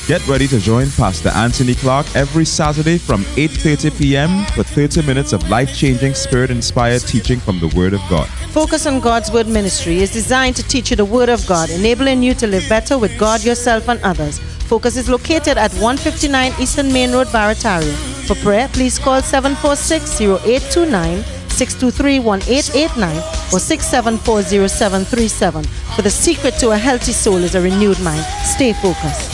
Get ready to join Pastor Anthony Clark every Saturday from 8:30 p.m. for 30 minutes of life-changing, Spirit-inspired teaching from the Word of God. Focus on God's Word Ministry is designed to teach you the Word of God, enabling you to live better with God, yourself, and others. Focus is located at 159 Eastern Main Road, Barataria. For prayer, please call 746-0829, 623-1889, or 674-0737. For the secret to a healthy soul is a renewed mind. Stay focused.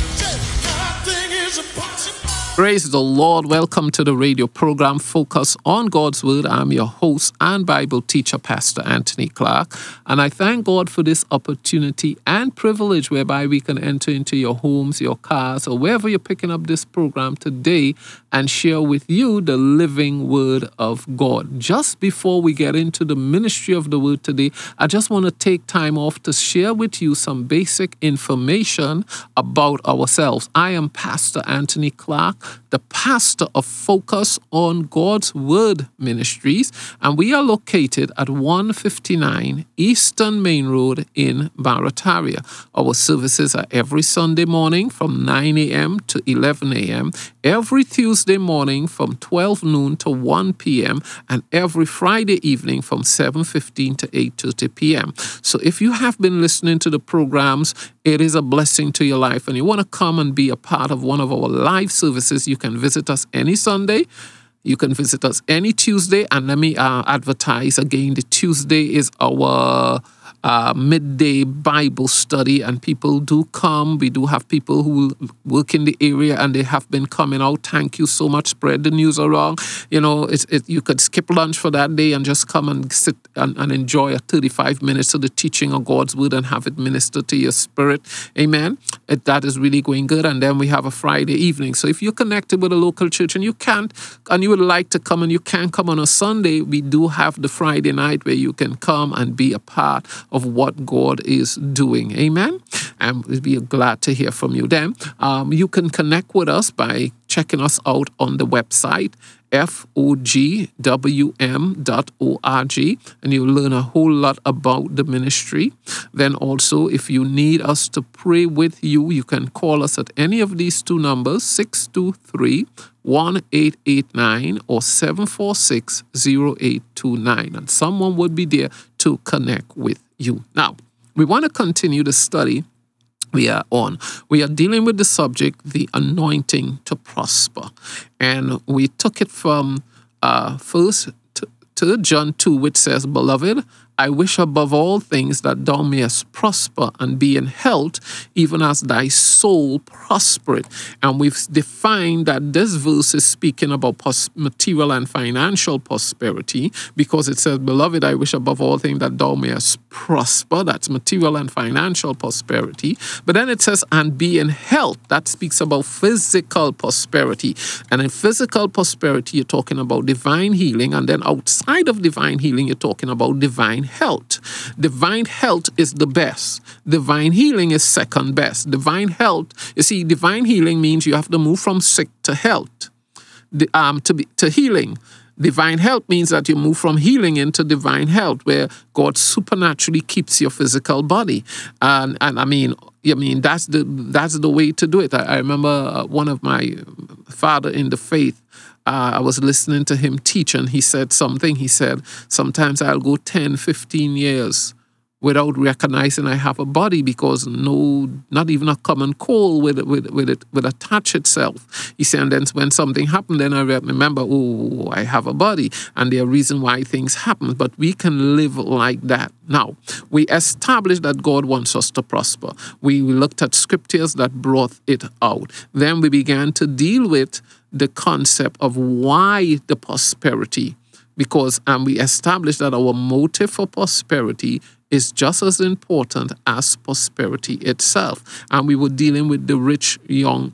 Praise the Lord. Welcome to the radio program Focus on God's Word. I'm your host and Bible teacher, Pastor Anthony Clark. And I thank God for this opportunity and privilege whereby we can enter into your homes, your cars, or wherever you're picking up this program today and share with you the living Word of God. Just before we get into the ministry of the Word today, I just want to take time off to share with you some basic information about ourselves. I am Pastor Anthony Clark, the pastor of Focus on God's Word Ministries, and we are located at 159 Eastern Main Road in Barataria. Our services are every Sunday morning from 9 a.m. to 11 a.m., every Tuesday morning from 12 noon to 1 p.m., and every Friday evening from 7:15 to 8:30 p.m. So if you have been listening to the programs, it is a blessing to your life, and you want to come and be a part of one of our live services, you can visit us any Sunday. You can visit us any Tuesday. And let me advertise again. The Tuesday is our midday Bible study, and people do come. We do have people who work in the area, and they have been coming out. Thank you so much. Spread the news around. You know, you could skip lunch for that day and just come and sit and enjoy a 35 minutes of the teaching of God's Word and have it minister to your spirit. Amen. That is really going good. And then we have a Friday evening. So if you're connected with a local church and you can't, and you would like to come and you can't come on a Sunday, we do have the Friday night where you can come and be a part of what God is doing. Amen. And we'll be glad to hear from you. Then you can connect with us by checking us out on the website fogwm.org, and you'll learn a whole lot about the ministry. Then also, if you need us to pray with you, you can call us at any of these two numbers, 623-1889 or 746-0829, and someone would be there to connect with you. Now, we want to continue the study we are on. We are dealing with the subject, the anointing to prosper. And we took it from first to John 2, which says, "Beloved, I wish above all things that thou mayest prosper and be in health, even as thy soul prospereth." And we've defined that this verse is speaking about material and financial prosperity, because it says, "Beloved, I wish above all things that thou mayest prosper." That's material and financial prosperity. But then it says, "and be in health." That speaks about physical prosperity. And in physical prosperity, you're talking about divine healing. And then outside of divine healing, you're talking about divine health. Divine health is the best. Divine healing is second best. Divine health, you see, divine healing means you have to move from sick to health, to healing. Divine health means that you move from healing into divine health, where God supernaturally keeps your physical body. And I mean, that's the way to do it. I remember one of my father in the faith. I was listening to him teach, and he said something. He said, sometimes I'll go 10, 15 years without recognizing I have a body, because not even a common cold would attach itself. He said, and then when something happened, then I remember, I have a body, and there are reasons why things happen. But we can live like that. Now, we established that God wants us to prosper. We looked at scriptures that brought it out. Then we began to deal with the concept of why the prosperity, because we established that our motive for prosperity is just as important as prosperity itself. And we were dealing with the rich young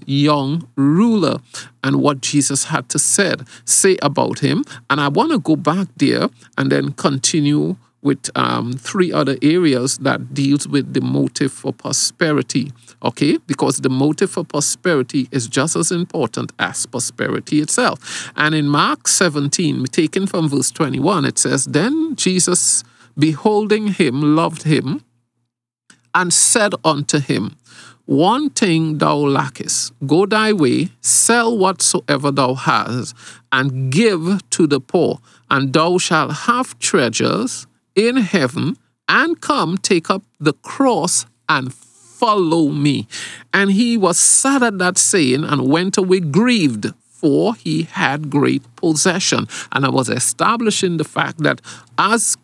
ruler and what Jesus had to say about him. And I want to go back there and then continue with three other areas that deals with the motive for prosperity, okay? Because the motive for prosperity is just as important as prosperity itself. And in Mark 17, taken from verse 21, it says, "Then Jesus, beholding him, loved him, and said unto him, one thing thou lackest. Go thy way, sell whatsoever thou hast, and give to the poor, and thou shalt have treasures in heaven, and come, take up the cross, and follow me. And he was sad at that saying, and went away grieved, for he had great possession. And I was establishing the fact that as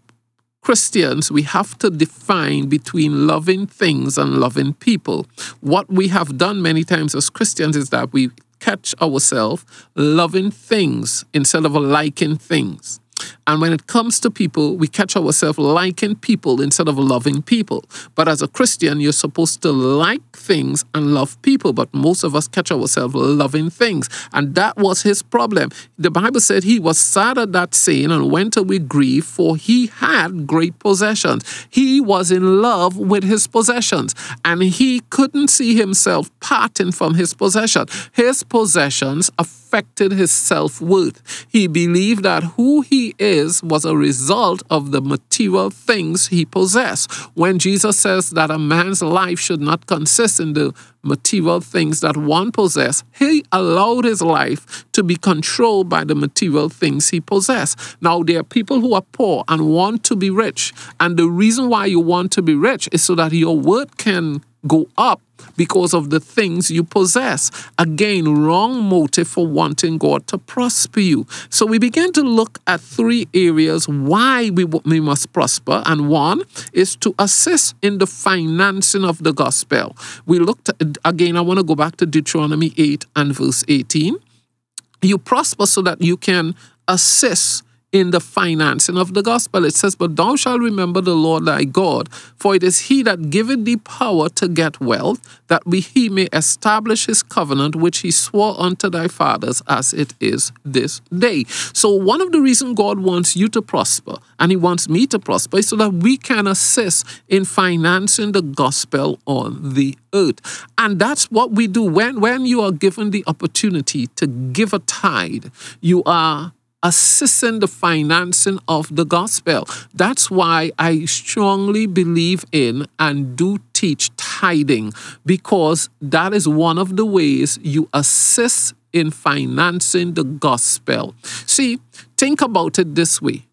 Christians, we have to define between loving things and loving people. What we have done many times as Christians is that we catch ourselves loving things instead of liking things. And when it comes to people, we catch ourselves liking people instead of loving people. But as a Christian, you're supposed to like things and love people. But most of us catch ourselves loving things. And that was his problem. The Bible said he was sad at that saying and went away grieved, for he had great possessions. He was in love with his possessions. And he couldn't see himself parting from his possession. His possessions affected his self-worth. He believed that who he is was a result of the material things he possessed. When Jesus says that a man's life should not consist in the material things that one possesses, he allowed his life to be controlled by the material things he possessed. Now, there are people who are poor and want to be rich. And the reason why you want to be rich is so that your worth can go up because of the things you possess. Again, wrong motive for wanting God to prosper you. So we began to look at 3 areas why we must prosper. And one is to assist in the financing of the gospel. We looked at, again, I want to go back to Deuteronomy 8 and verse 18. You prosper so that you can assist in the financing of the gospel. It says, but thou shalt remember the Lord thy God, for it is he that giveth thee power to get wealth, that he may establish his covenant, which he swore unto thy fathers, as it is this day. So one of the reasons God wants you to prosper, and he wants me to prosper, is so that we can assist in financing the gospel on the earth. And that's what we do. When you are given the opportunity to give a tithe, you are assisting the financing of the gospel. That's why I strongly believe in and do teach tithing, because that is one of the ways you assist in financing the gospel. See, think about it this way.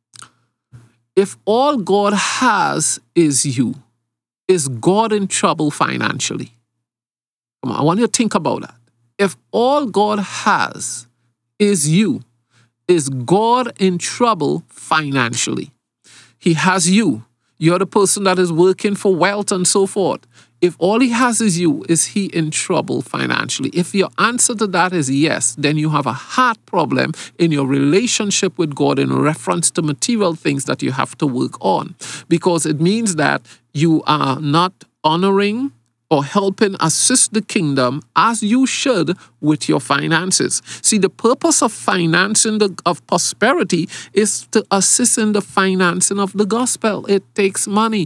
If all God has is you, is God in trouble financially? Come on, I want you to think about that. If all God has is you, is God in trouble financially? He has you. You're the person that is working for wealth and so forth. If all he has is you, is he in trouble financially? If your answer to that is yes, then you have a heart problem in your relationship with God in reference to material things that you have to work on. Because it means that you are not honoring or helping assist the kingdom as you should with your finances. See, the purpose of financing of prosperity is to assist in the financing of the gospel. It takes money.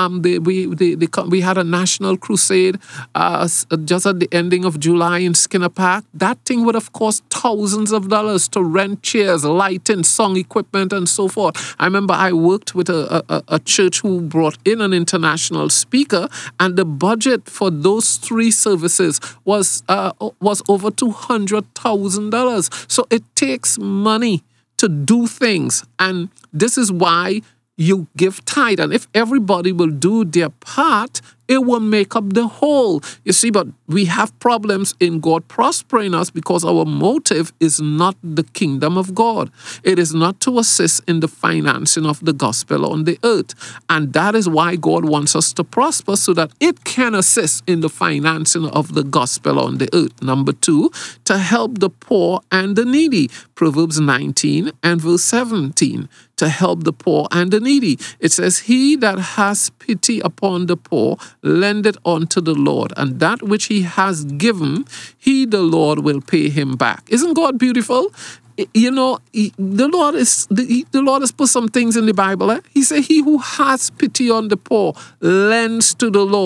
We had a national crusade just at the ending of July in Skinner Park. That thing would have cost thousands of dollars to rent chairs, lighting, song equipment, and so forth. I remember I worked with a church who brought in an international speaker, and the budget for those 3 services was over $200,000. So it takes money to do things, and this is why you give tithe. And if everybody will do their part, it will make up the whole. You see, but we have problems in God prospering us because our motive is not the kingdom of God. It is not to assist in the financing of the gospel on the earth. And that is why God wants us to prosper, so that it can assist in the financing of the gospel on the earth. Number 2, to help the poor and the needy. Proverbs 19 and verse 17. To help the poor and the needy. It says, he that has pity upon the poor lendeth unto the Lord, and that which he has given, he, the Lord, will pay him back. Isn't God beautiful? You know, the Lord has put some things in the Bible. He said, he who has pity on the poor lends to the Lord.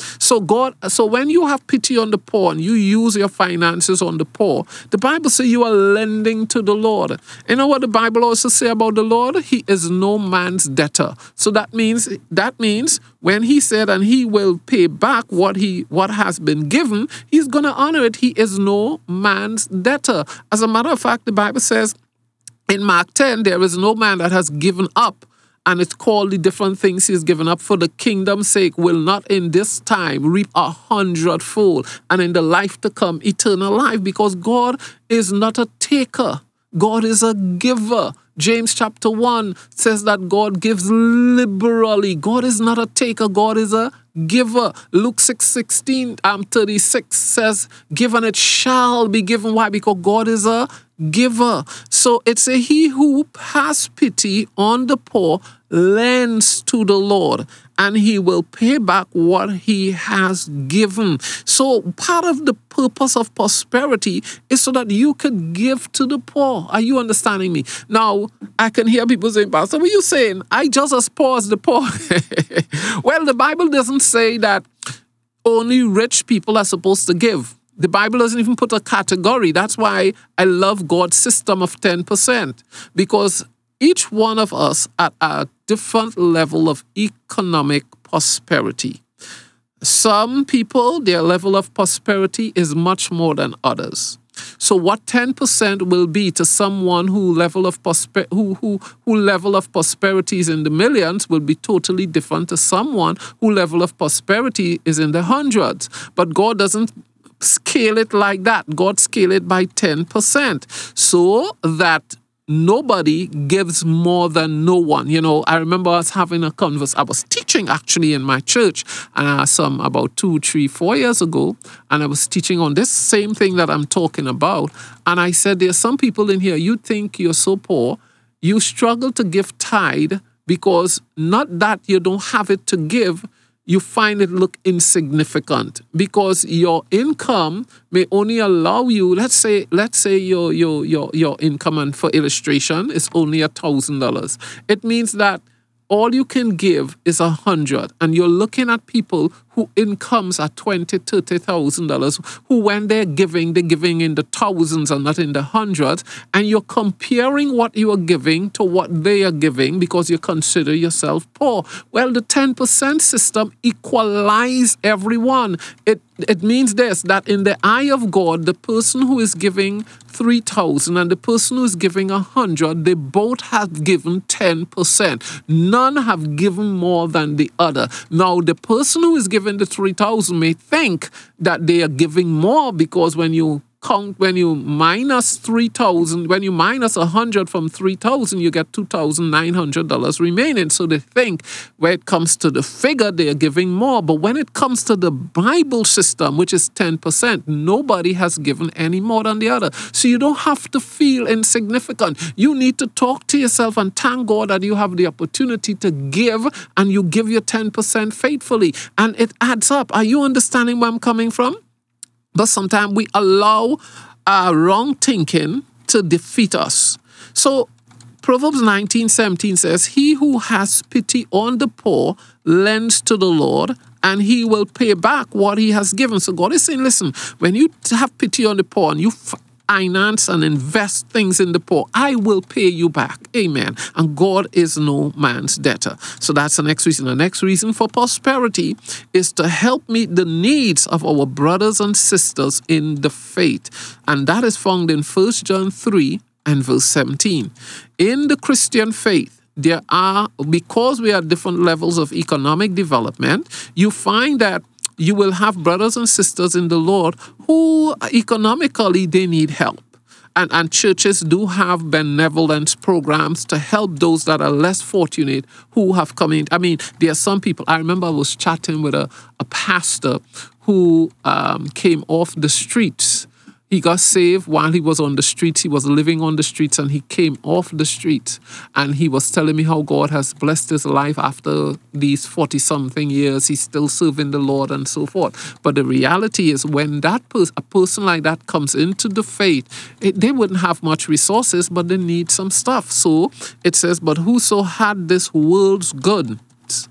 So when you have pity on the poor and you use your finances on the poor, the Bible says you are lending to the Lord. You know what the Bible also says about the Lord? He is no man's debtor. So that means when he said, and he will pay back what has been given, he's going to honor it. He is no man's debtor. As a matter of fact, the Bible says in Mark 10, there is no man that has given up, and it's called the different things he's given up for the kingdom's sake, will not in this time reap 100-fold, and in the life to come, eternal life, because God is not a taker. God is a giver. James chapter 1 says that God gives liberally. God is not a taker. God is a giver. Luke 6:36 says, give and it shall be given. Why? Because God is a giver. So it's he who has pity on the poor lends to the Lord, and he will pay back what he has given. So part of the purpose of prosperity is so that you could give to the poor. Are you understanding me? Now, I can hear people saying, Pastor, what are you saying? I just as poor as the poor. Well, the Bible doesn't say that only rich people are supposed to give. The Bible doesn't even put a category. That's why I love God's system of 10%, because each one of us at a different level of economic prosperity. Some people, their level of prosperity is much more than others. So what 10% will be to someone who level of prosperity is in the millions will be totally different to someone who level of prosperity is in the hundreds. But God doesn't scale it like that. God scale it by 10%, so that nobody gives more than no one. You know, I remember us having a conversation. I was teaching actually in my church about 2, 3, 4 years ago, and I was teaching on this same thing that I'm talking about. And I said, there's some people in here, you think you're so poor, you struggle to give tithe because not that you don't have it to give, you find it look insignificant because your income may only allow you, let's say your income, and for illustration, is only $1,000. It means that all you can give is 100, and you're looking at people who incomes are $20,000, $30,000, who when they're giving in the thousands and not in the hundreds, and you're comparing what you are giving to what they are giving because you consider yourself poor. Well, the 10% system equalize everyone. It means this, that in the eye of God, the person who is giving 3,000 and the person who is giving 100, they both have given 10%. None have given more than the other. Now, the person who is giving the 3,000 may think that they are giving more, because when you minus 3,000, when you minus 100 from 3,000, you get $2,900 remaining. So they think when it comes to the figure, they are giving more. But when it comes to the Bible system, which is 10%, nobody has given any more than the other. So you don't have to feel insignificant. You need to talk to yourself and thank God that you have the opportunity to give, and you give your 10% faithfully. And it adds up. Are you understanding where I'm coming from? But sometimes we allow wrong thinking to defeat us. So Proverbs 19:17 says, he who has pity on the poor lends to the Lord, and he will pay back what he has given. So God is saying, listen, when you have pity on the poor and you finance and invest things in the poor, I will pay you back. Amen. And God is no man's debtor. So that's the next reason. The next reason for prosperity is to help meet the needs of our brothers and sisters in the faith. And that is found in 1 John 3 and verse 17. In the Christian faith, because we are at different levels of economic development, you find that you will have brothers and sisters in the Lord who economically they need help. And churches do have benevolence programs to help those that are less fortunate who have come in. I mean, there are some people, I remember I was chatting with a pastor who came off the streets. He got saved while he was on the streets. He was living on the streets, and he came off the streets. And he was telling me how God has blessed his life after these 40-something years. He's still serving the Lord and so forth. But the reality is, when a person like that comes into the faith, they wouldn't have much resources, but they need some stuff. So it says, but whoso had this world's goods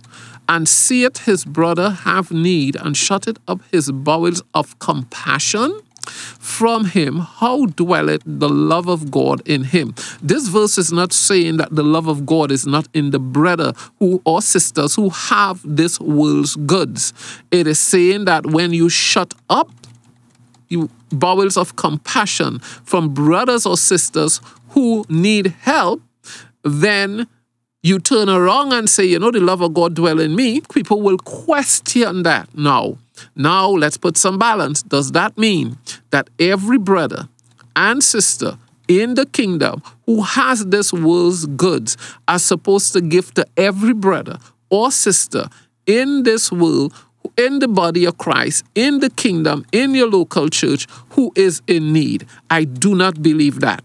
and seeth his brother have need, and shutteth up his bowels of compassion from him, how dwelleth the love of God in him? This verse is not saying that the love of God is not in the brother who or sisters who have this world's goods. It is saying that when you shut up you bowels of compassion from brothers or sisters who need help, then you turn around and say, the love of God dwell in me. People will question that. Now let's put some balance. Does that mean that every brother and sister in the kingdom who has this world's goods are supposed to give to every brother or sister in this world, in the body of Christ, in the kingdom, in your local church, who is in need? I do not believe that.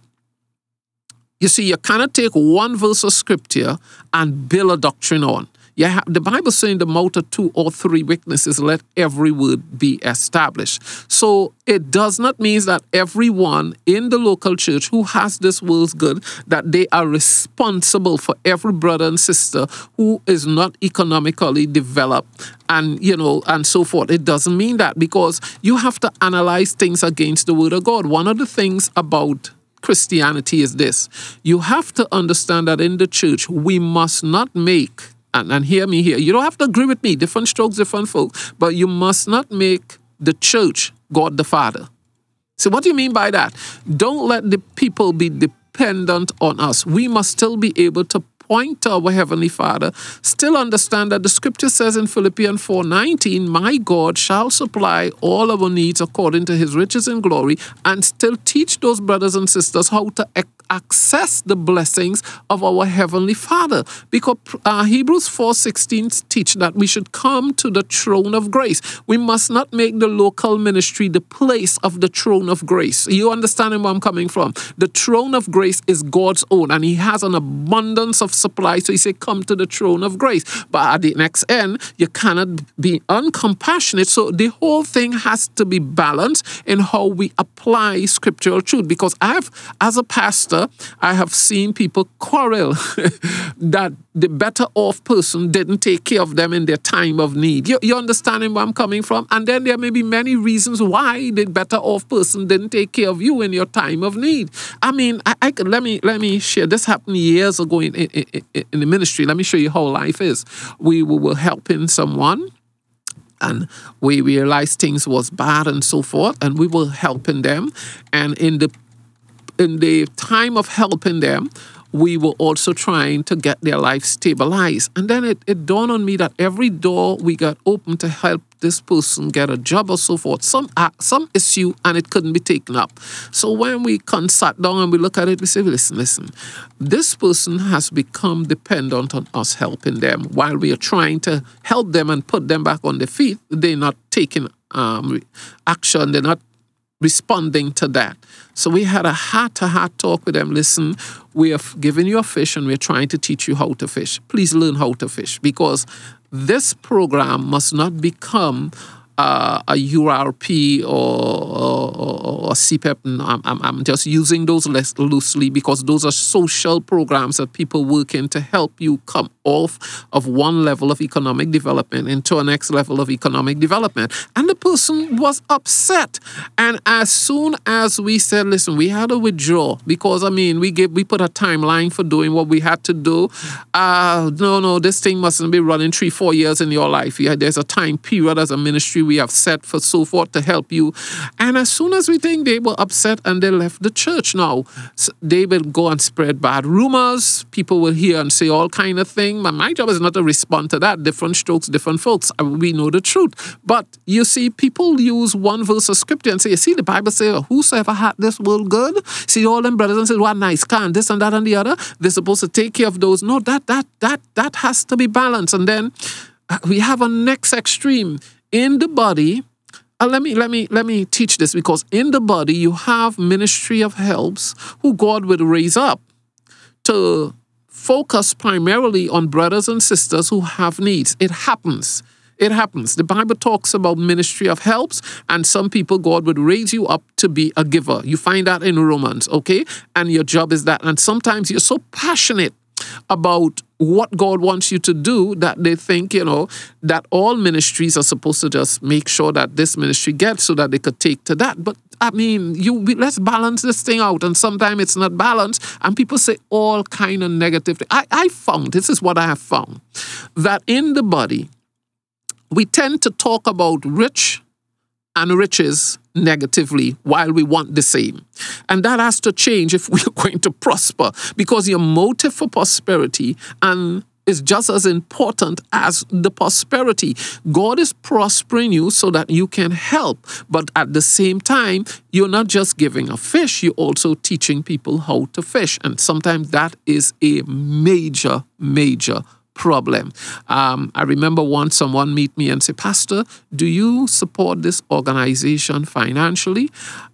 You see, you cannot take one verse of scripture and build a doctrine on. The Bible says in the mouth of 2 or 3 witnesses, let every word be established. So it does not mean that everyone in the local church who has this world's good, that they are responsible for every brother and sister who is not economically developed and, and so forth. It doesn't mean that, because you have to analyze things against the word of God. One of the things about Christianity is this. You have to understand that in the church, we must not make, and hear me here, you don't have to agree with me, different strokes, different folk, but you must not make the church God the Father. So what do you mean by that? Don't let the people be dependent on us. We must still be able to point to our Heavenly Father, still understand that the scripture says in Philippians 4:19, my God shall supply all our needs according to his riches and glory, and still teach those brothers and sisters how to access the blessings of our Heavenly Father. Because Hebrews 4:16 teach that we should come to the throne of grace. We must not make the local ministry the place of the throne of grace. You understand where I'm coming from? The throne of grace is God's own, and he has an abundance of supply. So he said, come to the throne of grace. But at the next end, you cannot be uncompassionate. So the whole thing has to be balanced in how we apply scriptural truth. Because as a pastor, I have seen people quarrel that the better off person didn't take care of them in their time of need. You understanding where I'm coming from? And then there may be many reasons why the better off person didn't take care of you in your time of need. I mean, I could let me share. This happened years ago in the ministry. Let me show you how life is. We were helping someone, and we realized things was bad and so forth, and we were helping them. And in the time of helping them, we were also trying to get their life stabilized. And then it dawned on me that every door we got open to help this person get a job or so forth, some issue, and it couldn't be taken up. So when we sat down and we look at it, we say, listen, this person has become dependent on us helping them. While we are trying to help them and put them back on their feet, they're not taking action. They're not responding to that. So we had a heart-to-heart talk with them. Listen, we have given you a fish and we're trying to teach you how to fish. Please learn how to fish, because this program must not become a URP or a CPEP. I'm just using those less loosely because those are social programs that people work in to help you come off of one level of economic development into a next level of economic development. And the person was upset. And as soon as we said, listen, we had to withdraw because, we put a timeline for doing what we had to do. No, this thing mustn't be running 3-4 years in your life. There's a time period as a ministry we have set for so forth to help you. And as soon as we think, they were upset and they left the church. Now, they will go and spread bad rumors. People will hear and say all kind of things. My job is not to respond to that. Different strokes, different folks. We know the truth. But you see, people use one verse of scripture and say, you see, the Bible says, whosoever had this world good, see all them brothers and say, what nice can this and that and the other. They're supposed to take care of those. No, that has to be balanced. And then we have a next extreme. In the body, let me teach this, because in the body you have ministry of helps who God would raise up to focus primarily on brothers and sisters who have needs. It happens. The Bible talks about ministry of helps, and some people God would raise you up to be a giver. You find that in Romans, okay? And your job is that. And sometimes you're so passionate about what God wants you to do, that they think, that all ministries are supposed to just make sure that this ministry gets so that they could take to that. But I mean, let's balance this thing out. And sometimes it's not balanced. And people say all kind of negative things. I found, this is what I have found, that in the body, we tend to talk about rich and riches negatively while we want the same. And that has to change if we're going to prosper, because your motive for prosperity is just as important as the prosperity. God is prospering you so that you can help. But at the same time, you're not just giving a fish, you're also teaching people how to fish. And sometimes that is a major, major problem. I remember once someone meet me and say, "Pastor, do you support this organization financially?"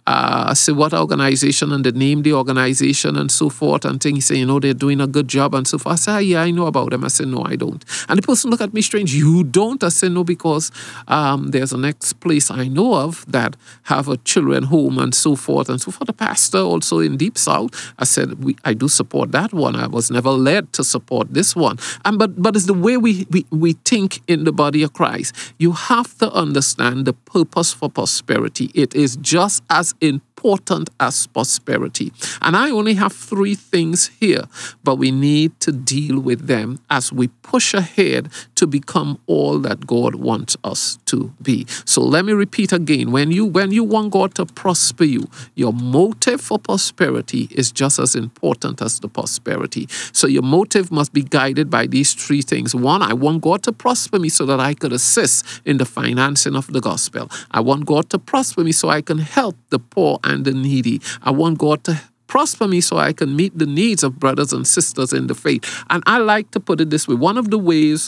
I said, "What organization?" and the name the organization and so forth and things. He said, they're doing a good job and so forth. I said, "Yeah, I know about them." I said, "No, I don't." And the person looked at me strange. "You don't?" I said, "No, because there's a next place I know of that have a children home and so forth and so forth. The pastor also in Deep South." I said, I do support that one. I was never led to support this one. But it's the way we think in the body of Christ. You have to understand the purpose for prosperity. It is just as important as prosperity. And I only have 3 things here, but we need to deal with them as we push ahead to become all that God wants us to be. So let me repeat again. When you want God to prosper you, your motive for prosperity is just as important as the prosperity. So your motive must be guided by these 3 things. 1, I want God to prosper me so that I could assist in the financing of the gospel. I want God to prosper me so I can help the poor and the needy. I want God to prosper me so I can meet the needs of brothers and sisters in the faith. And I like to put it this way. One of the ways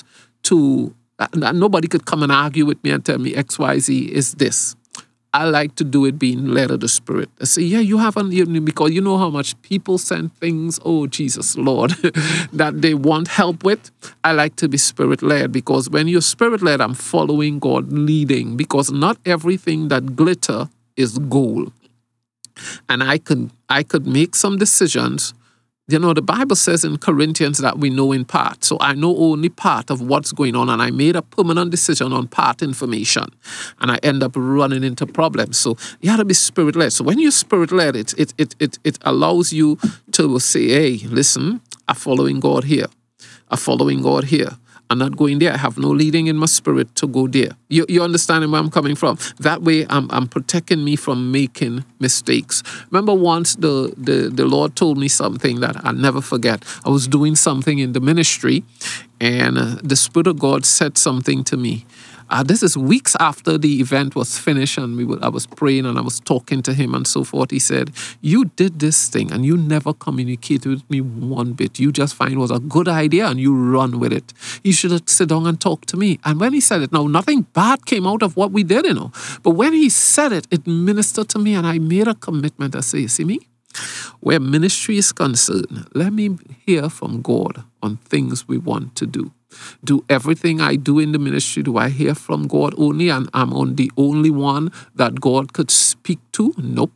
that nobody could come and argue with me and tell me XYZ is this. I like to do it being led of the Spirit. I say, yeah, you haven't, because you know how much people send things, oh, Jesus, Lord, that they want help with. I like to be Spirit-led, because when you're Spirit-led, I'm following God leading, because not everything that glitter is gold. And I could make some decisions. The Bible says in Corinthians that we know in part. So I know only part of what's going on, and I made a permanent decision on part information, and I end up running into problems. So you have to be Spirit-led. So when you're Spirit-led, it allows you to say, hey, listen, I'm following God here. I'm following God here. I'm not going there. I have no leading in my spirit to go there. You understand where I'm coming from? That way, I'm protecting me from making mistakes. Remember once the Lord told me something that I'll never forget. I was doing something in the ministry, and the Spirit of God said something to me. This is weeks after the event was finished, and I was praying and I was talking to him and so forth. He said, "You did this thing and you never communicated with me one bit. You just find it was a good idea and you run with it. You should have sit down and talk to me." And when he said it, now nothing bad came out of what we did, But when he said it, it ministered to me, and I made a commitment. I say, see me? Where ministry is concerned, let me hear from God on things we want to do. Do everything I do in the ministry, do I hear from God only, and I'm the only one that God could speak to? Nope.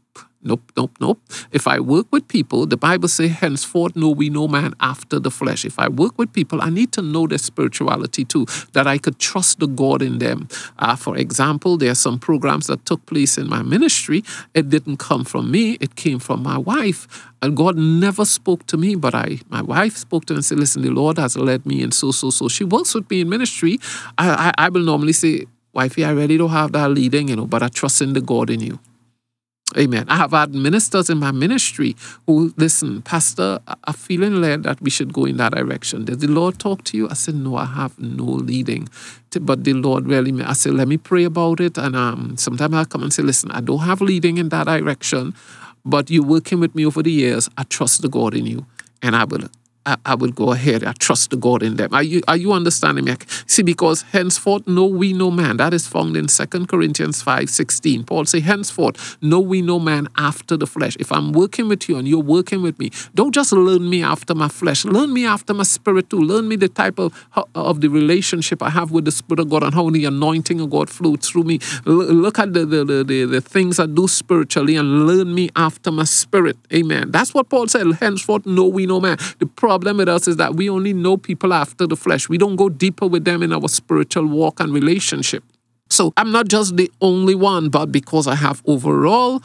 If I work with people, the Bible says, henceforth know we no man after the flesh. If I work with people, I need to know their spirituality too, that I could trust the God in them. For example, there are some programs that took place in my ministry. It didn't come from me. It came from my wife. And God never spoke to me, but my wife spoke to me and said, listen, the Lord has led me, and so. She works with me in ministry. I will normally say, wifey, I really don't have that leading, but I trust in the God in you. Amen. I have had ministers in my ministry who, listen, Pastor, I'm feeling led that we should go in that direction. Did the Lord talk to you? I said, no, I have no leading. But the Lord really, I said, let me pray about it. And sometimes I'll come and say, listen, I don't have leading in that direction, but you're working with me over the years. I trust the God in you, and I will go ahead. I trust the God in them. Are you understanding me? See, because henceforth know we no man. That is found in 2 Corinthians 5:16. Paul say, henceforth know we no man after the flesh. If I'm working with you and you're working with me, don't just learn me after my flesh. Learn me after my spirit too. Learn me the type of the relationship I have with the Spirit of God, and how the anointing of God flows through me. Look at the things I do spiritually, and learn me after my spirit. Amen. That's what Paul said. Henceforth know we no man. The problem with us is that we only know people after the flesh. We don't go deeper with them in our spiritual walk and relationship. So I'm not just the only one, but because I have overall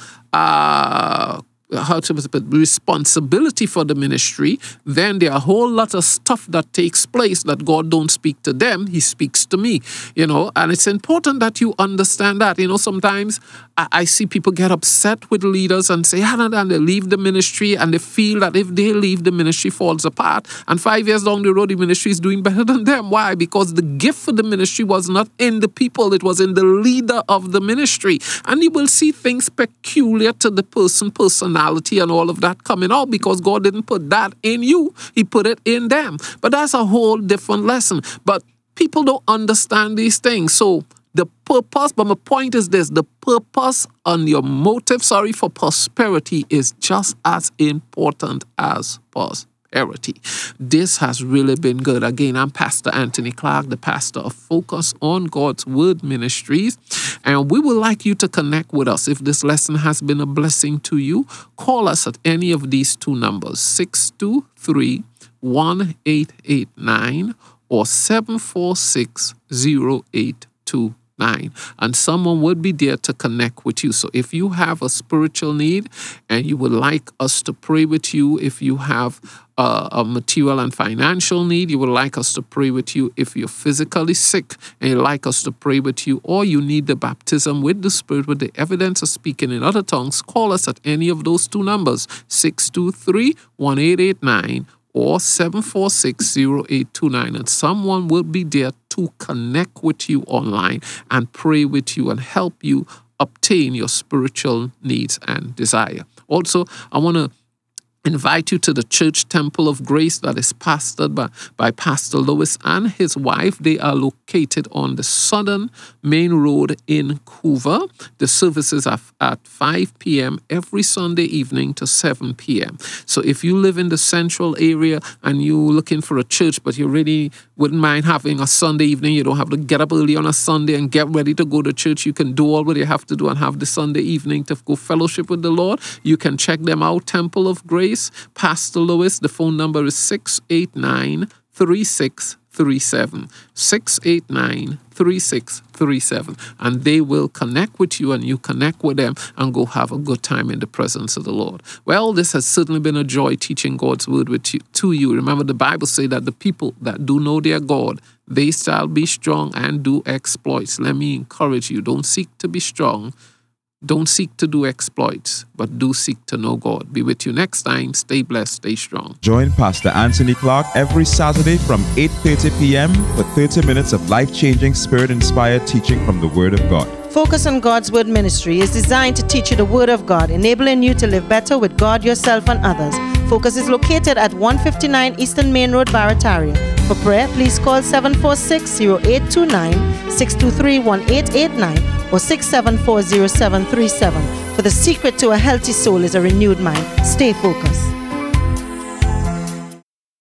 responsibility for the ministry, then there are a whole lot of stuff that takes place that God don't speak to them, he speaks to me, and it's important that you understand that. Sometimes I see people get upset with leaders and say, and they leave the ministry, and they feel that if they leave, the ministry falls apart, and 5 years down the road, the ministry is doing better than them. Why? Because the gift for the ministry was not in the people, it was in the leader of the ministry. And you will see things peculiar to the personality and all of that coming out because God didn't put that in you, he put it in them. But that's a whole different lesson. But people don't understand these things. So the purpose, but my point is this, the purpose and your motive, for prosperity is just as important as prosperity. This has really been good. Again, I'm Pastor Anthony Clark, the pastor of Focus on God's Word Ministries, and we would like you to connect with us. If this lesson has been a blessing to you, call us at any of these two numbers, 623-1889 or 746-0829. And someone would be there to connect with you. So if you have a spiritual need and you would like us to pray with you, if you have a material and financial need, you would like us to pray with you, if you're physically sick and you'd like us to pray with you, or you need the baptism with the Spirit with the evidence of speaking in other tongues, call us at any of those two numbers, 623-1889 or 746-0829, and someone will be there to connect with you online and pray with you and help you obtain your spiritual needs and desire. Also, I want to invite you to the Church Temple of Grace that is pastored by Pastor Lewis and his wife. They are located on the Southern Main Road in Couva. The services are at 5 p.m. every Sunday evening to 7 p.m. So if you live in the central area and you're looking for a church, but you really wouldn't mind having a Sunday evening, you don't have to get up early on a Sunday and get ready to go to church. You can do all what you have to do and have the Sunday evening to go fellowship with the Lord. You can check them out, Temple of Grace. Pastor Lewis, the phone number is 689-3637. 689-3637. And they will connect with you and you connect with them and go have a good time in the presence of the Lord. Well, this has certainly been a joy teaching God's word to you. Remember, the Bible says that the people that do know their God, they shall be strong and do exploits. Let me encourage you, don't seek to be strong. Don't seek to do exploits, but do seek to know God. Be with you next time. Stay blessed, stay strong. Join Pastor Anthony Clark every Saturday from 8:30 p.m. for 30 minutes of life-changing, Spirit-inspired teaching from the Word of God. Focus on God's Word Ministry is designed to teach you the Word of God, enabling you to live better with God, yourself, and others. Focus is located at 159 Eastern Main Road, Barataria. For prayer, please call 746-0829, 623-1889, or 674-0737. For the secret to a healthy soul is a renewed mind. Stay focused.